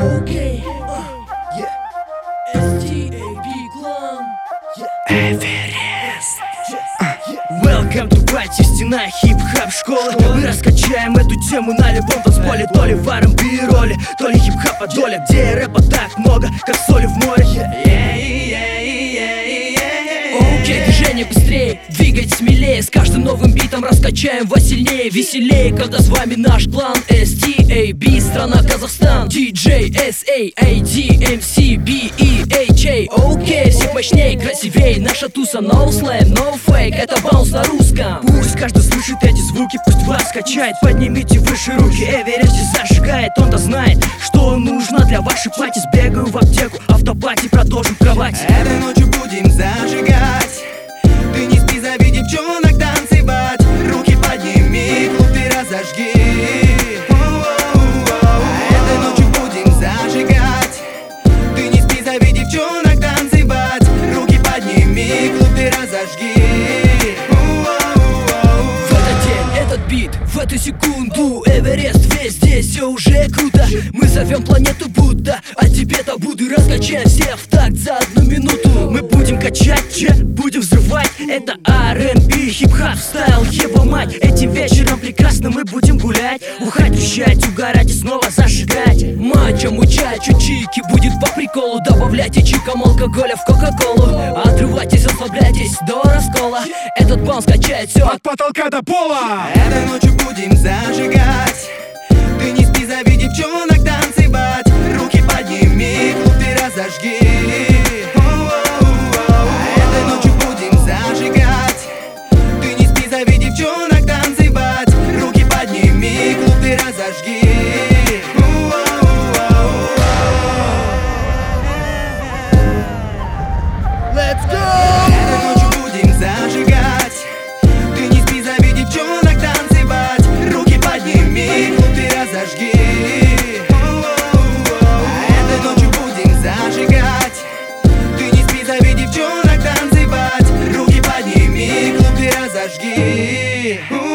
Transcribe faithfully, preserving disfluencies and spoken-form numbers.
Okay, эс ти эй би Clan, Эверест. Welcome to party, стена хип-хап школы. Мы раскачаем эту тему на любом танцполе. То ли в ар энд би роли, то ли хип-хапа доля, где рэпа так много, как соли в море. Окей, движение быстрее, двигать смелее. С каждым новым битом раскачаем вас сильнее, веселее, когда с вами наш клан. эс ти эй би, страна Казахстан. Диджей, эс эй эй ди, эм си, би и эйч эй. Окей, всех мощнее, красивее. Наша туса no slam, no fake, это баунс на русском. Пусть каждый слышит эти звуки, пусть вас качает. Поднимите выше руки, Эверест зажигает. Он-то знает, что нужно для вашей пати. Сбегаю в аптеку, автопати продолжим в кровати. Этой ночью будем зажигать. Ты не спи, зови девчонок танцевать. Руки подними, клуб ты разожги. Этой ночью будем зажигать. Ты не спи, зови девчонок танцевать. Руки подними, клуб ты разожги. В этот день, этот бит, в эту секунду Эверест везде, все уже круто. Мы зовем планету Будда, а тебе-то буду раскачать всех в такт за одну минуту. Мы будем качать, че, будем взрывать. Это ар энд би, хип-хап стайл, его мать. Этим вечером прекрасно мы будем гулять, ухать, вещать, угорать и снова зажигать. Матча, мучачу, чики, будет по приколу. Добавляйте чикам алкоголя в кока-колу. Отрывайтесь, расслабляйтесь до раскола. Этот баунс качает все от потолка до пола. Этой ночью будем зажигать. Ты не спи, зови девчонок танцевать. Руки подними, клуб ты разожги. Этой ночью будем зажигать. Ты не спи, зови девчонок танцевать. Руки подними, клуб ты разожги. let's go! Этой ночью будем зажигать. Ты не спи, зови девчонок танцевать. Руки подними, клуб ты разожги. Этой ночью будем зажигать. Ты не спи, зови девчонок танцевать. Руки подними, клуб ты разожги.